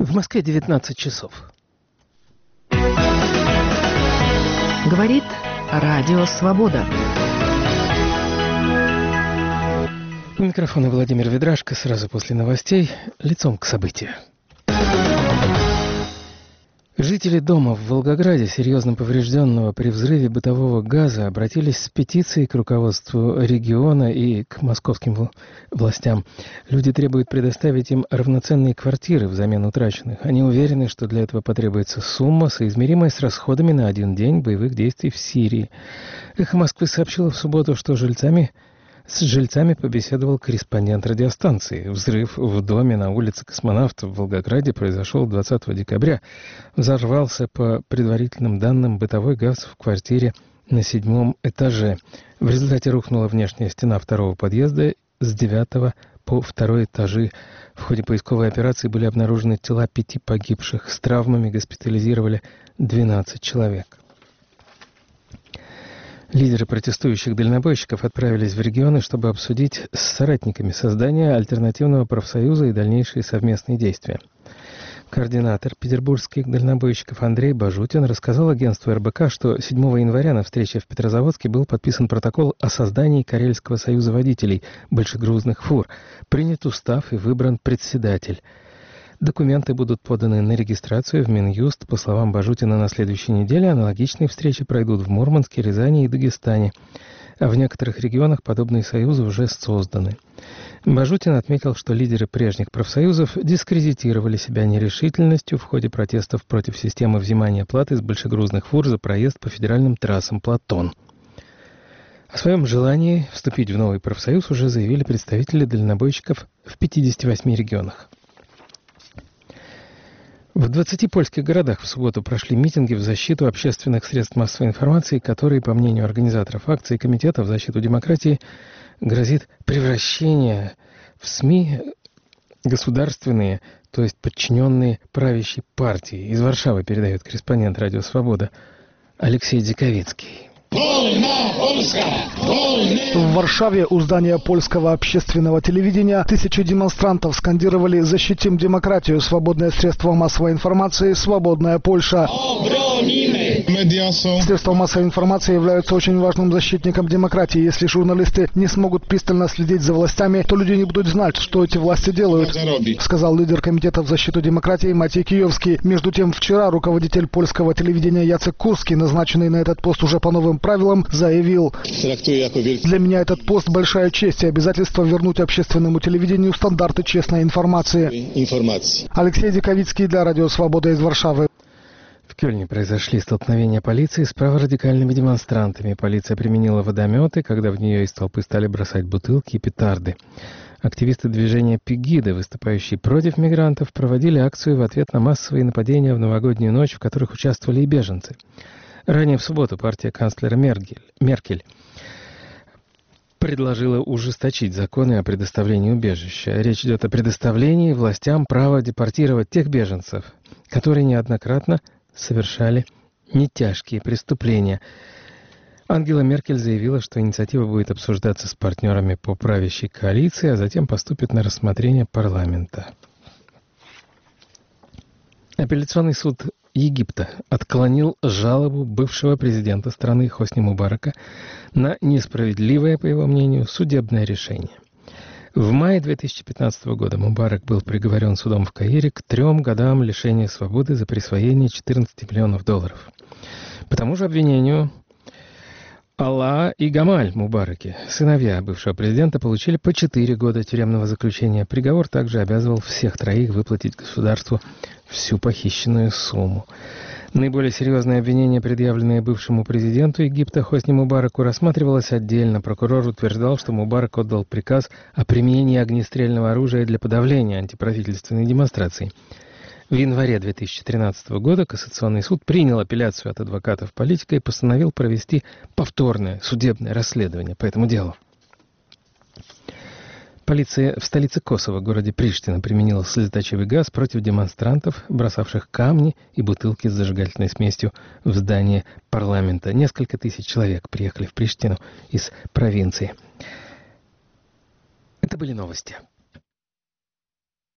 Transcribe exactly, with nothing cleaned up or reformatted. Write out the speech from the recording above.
В Москве девятнадцать часов. Говорит Радио Свобода. У микрофона Владимир Ведрашко. Сразу после новостей лицом к событию. Жители дома в Волгограде, серьезно поврежденного при взрыве бытового газа, обратились с петицией к руководству региона и к московским властям. Люди требуют предоставить им равноценные квартиры взамен утраченных. Они уверены, что для этого потребуется сумма, соизмеримая с расходами на один день боевых действий в Сирии. «Эхо Москвы» сообщило в субботу, что жильцами... С жильцами побеседовал корреспондент радиостанции. Взрыв в доме на улице Космонавтов в Волгограде произошел двадцатого декабря. Взорвался, по предварительным данным, бытовой газ в квартире на седьмом этаже. В результате рухнула внешняя стена второго подъезда с девятого по второй этажи. В ходе поисковой операции были обнаружены тела пяти погибших. С травмами госпитализировали двенадцать человек. Лидеры протестующих дальнобойщиков отправились в регионы, чтобы обсудить с соратниками создание альтернативного профсоюза и дальнейшие совместные действия. Координатор петербургских дальнобойщиков Андрей Бажутин рассказал агентству эр бэ ка, что седьмого января на встрече в Петрозаводске был подписан протокол о создании Карельского союза водителей большегрузных фур. Принят устав и выбран председатель. Документы будут поданы на регистрацию в Минюст. По словам Бажутина, на следующей неделе аналогичные встречи пройдут в Мурманске, Рязани и Дагестане. А в некоторых регионах подобные союзы уже созданы. Бажутин отметил, что лидеры прежних профсоюзов дискредитировали себя нерешительностью в ходе протестов против системы взимания платы с большегрузных фур за проезд по федеральным трассам «Платон». О своем желании вступить в новый профсоюз уже заявили представители дальнобойщиков в пятидесяти восьми регионах. В двадцати польских городах в субботу прошли митинги в защиту общественных средств массовой информации, которые, по мнению организаторов акции и Комитета в защиту демократии, грозит превращение в СМИ государственные, то есть подчиненные правящей партии. Из Варшавы передает корреспондент «Радио Свобода» Алексей Диковицкий. В Варшаве у здания польского общественного телевидения тысячи демонстрантов скандировали «Защитим демократию! Свободное средство массовой информации! Свободная Польша!». Средства массовой информации являются очень важным защитником демократии. Если журналисты не смогут пристально следить за властями, то люди не будут знать, что эти власти делают, сказал лидер Комитета в защиту демократии Матей Киевский. Между тем, вчера руководитель польского телевидения Яцек Курский, назначенный на этот пост уже по новым правилам, заявил: «Для меня этот пост большая честь и обязательство вернуть общественному телевидению стандарты честной информации». Алексей Диковицкий для Радио Свобода из Варшавы. В Кёльне произошли столкновения полиции с праворадикальными демонстрантами. Полиция применила водометы, когда в нее из толпы стали бросать бутылки и петарды. Активисты движения «Пегида», выступающие против мигрантов, проводили акцию в ответ на массовые нападения в новогоднюю ночь, в которых участвовали и беженцы. Ранее в субботу партия канцлера Меркель, Меркель предложила ужесточить законы о предоставлении убежища. Речь идет о предоставлении властям права депортировать тех беженцев, которые неоднократно совершали нетяжкие преступления. Ангела Меркель заявила, что инициатива будет обсуждаться с партнерами по правящей коалиции, а затем поступит на рассмотрение парламента. Апелляционный суд Египта отклонил жалобу бывшего президента страны Хосни Мубарака на несправедливое, по его мнению, судебное решение. В мае две тысячи пятнадцатого года Мубарак был приговорен судом в Каире к трем годам лишения свободы за присвоение четырнадцати миллионов долларов. По тому же обвинению Алла и Гамаль Мубараки, сыновья бывшего президента, получили по четыре года тюремного заключения. Приговор также обязывал всех троих выплатить государству всю похищенную сумму. Наиболее серьезное обвинение, предъявленное бывшему президенту Египта Хосни Мубараку, рассматривалось отдельно. Прокурор утверждал, что Мубарак отдал приказ о применении огнестрельного оружия для подавления антиправительственной демонстрации. В январе две тысячи тринадцатого года Кассационный суд принял апелляцию от адвокатов политика и постановил провести повторное судебное расследование по этому делу. Полиция в столице Косово, городе Приштина, применила слезоточивый газ против демонстрантов, бросавших камни и бутылки с зажигательной смесью в здание парламента. Несколько тысяч человек приехали в Приштину из провинции. Это были новости.